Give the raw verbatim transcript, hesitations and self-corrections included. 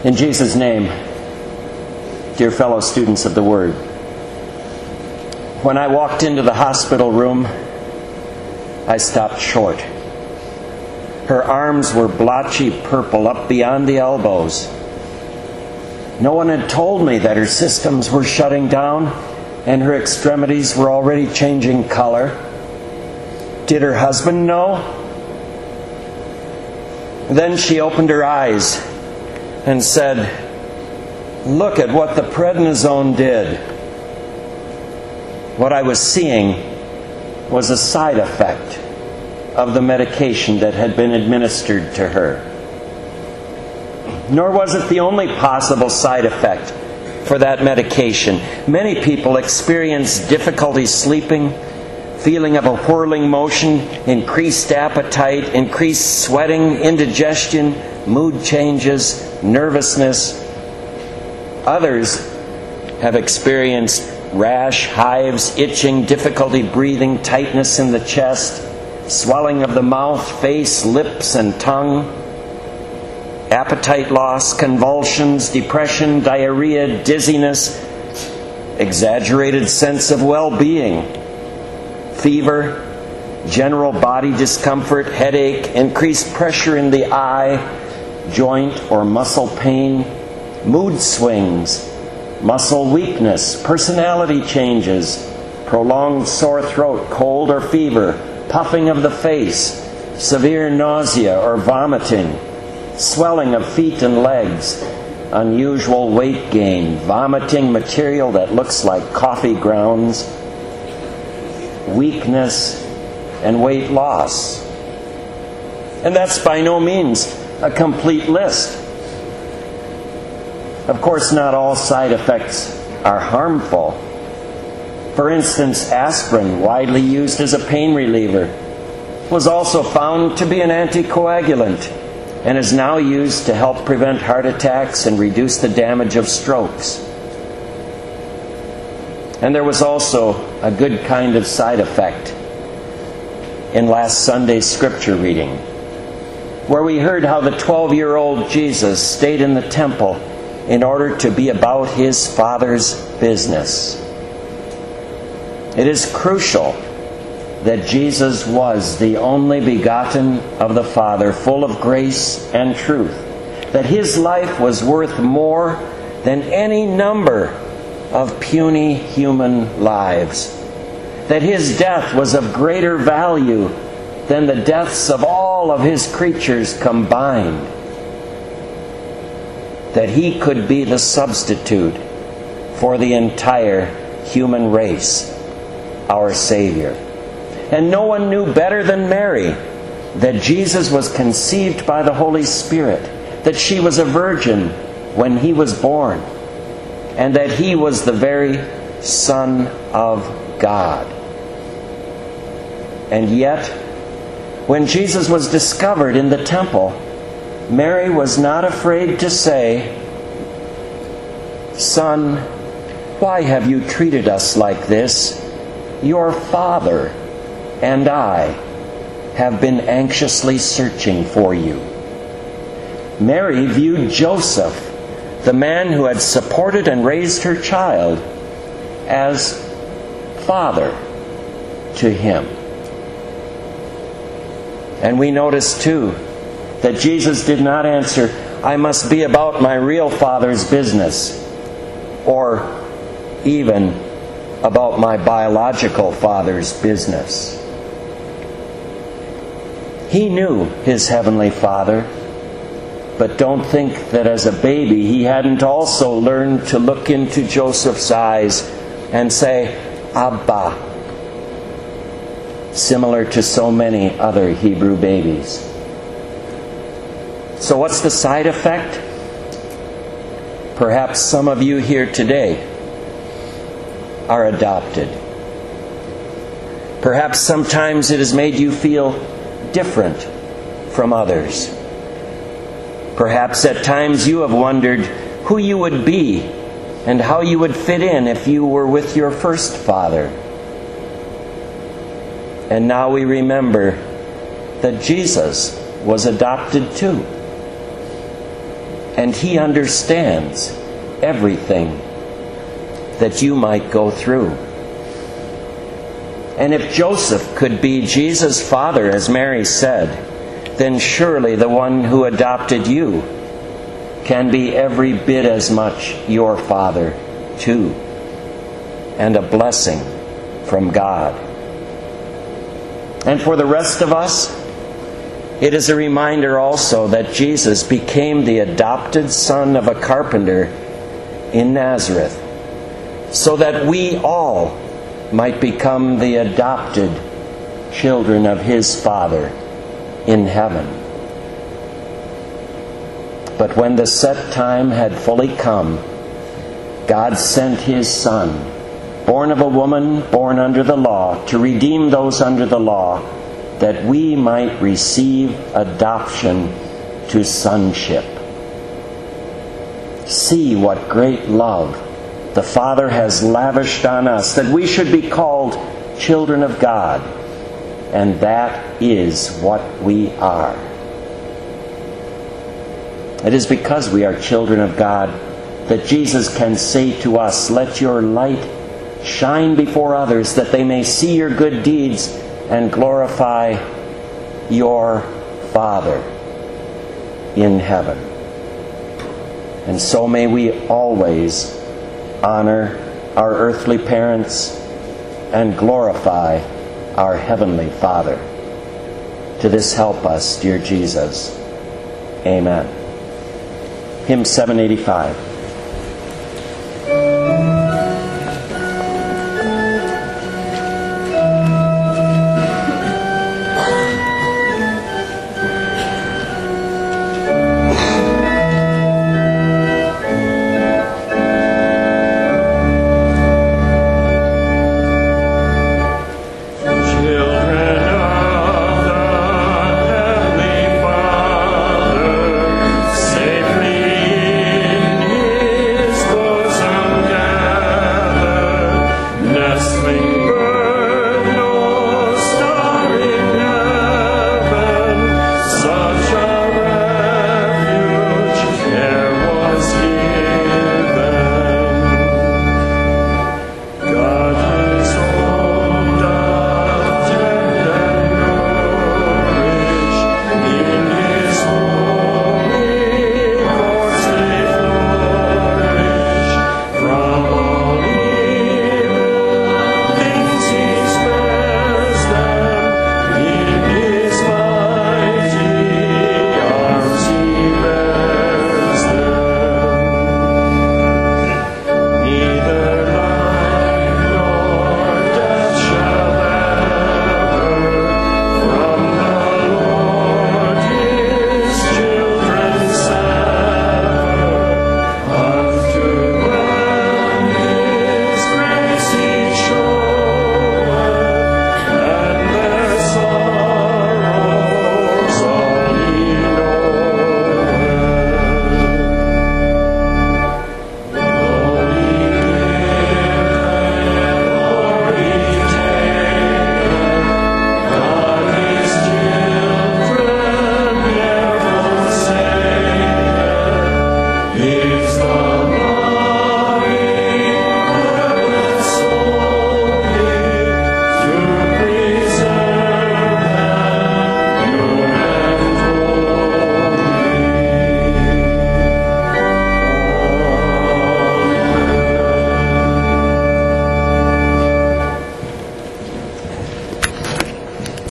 In Jesus' name, dear fellow students of the Word, when I walked into the hospital room, I stopped short. Her arms were blotchy purple up beyond the elbows. No one had told me that her systems were shutting down and her extremities were already changing color. Did her husband know? Then she opened her eyes and said, "Look at what the prednisone did." What I was seeing was a side effect of the medication that had been administered to her. Nor was it the only possible side effect for that medication. Many people experience difficulty sleeping, feeling of a whirling motion, increased appetite, increased sweating, indigestion, mood changes, nervousness. Others have experienced rash, hives, itching, difficulty breathing, tightness in the chest, swelling of the mouth, face, lips, and tongue, appetite loss, convulsions, depression, diarrhea, dizziness, exaggerated sense of well-being, fever, general body discomfort, headache, increased pressure in the eye, joint or muscle pain, mood swings, muscle weakness, personality changes, prolonged sore throat, cold or fever, puffing of the face, severe nausea or vomiting, swelling of feet and legs, unusual weight gain, vomiting material that looks like coffee grounds, weakness, and weight loss. And that's by no means a complete list. Of course, not all side effects are harmful. For instance, aspirin, widely used as a pain reliever, was also found to be an anticoagulant and is now used to help prevent heart attacks and reduce the damage of strokes. And there was also a good kind of side effect in last Sunday's scripture reading, where we heard how the twelve-year-old Jesus stayed in the temple in order to be about his Father's business. It is crucial that Jesus was the only begotten of the Father, full of grace and truth, that his life was worth more than any number of puny human lives, that his death was of greater value than the deaths of all of his creatures combined, that he could be the substitute for the entire human race, our Savior. And no one knew better than Mary that Jesus was conceived by the Holy Spirit, that she was a virgin when he was born, and that he was the very Son of God. And yet, when Jesus was discovered in the temple, Mary was not afraid to say, "Son, why have you treated us like this? Your father and I have been anxiously searching for you." Mary viewed Joseph, the man who had supported and raised her child, as father to him. And we notice too that Jesus did not answer, "I must be about my real father's business," or even about my biological father's business. He knew his heavenly Father, but don't think that as a baby he hadn't also learned to look into Joseph's eyes and say, "Abba," similar to so many other Hebrew babies. So what's the side effect? Perhaps some of you here today are adopted. Perhaps sometimes it has made you feel different from others. Perhaps at times you have wondered who you would be and how you would fit in if you were with your first father. And now we remember that Jesus was adopted too. and He understands everything that you might go through. And if Joseph could be Jesus' father, as Mary said, then surely the one who adopted you can be every bit as much your father too, and a blessing from God. And for the rest of us, it is a reminder also that Jesus became the adopted son of a carpenter in Nazareth, so that we all might become the adopted children of His Father in heaven. But when the set time had fully come, God sent His Son, born of a woman, born under the law, to redeem those under the law, that we might receive adoption to sonship. See what great love the Father has lavished on us, that we should be called children of God, and that is what we are. It is because we are children of God that Jesus can say to us, "Let your light shine before others, that they may see your good deeds and glorify your Father in heaven." And so may we always honor our earthly parents and glorify our heavenly Father. To this help us, dear Jesus. Amen. Hymn seven eighty-five.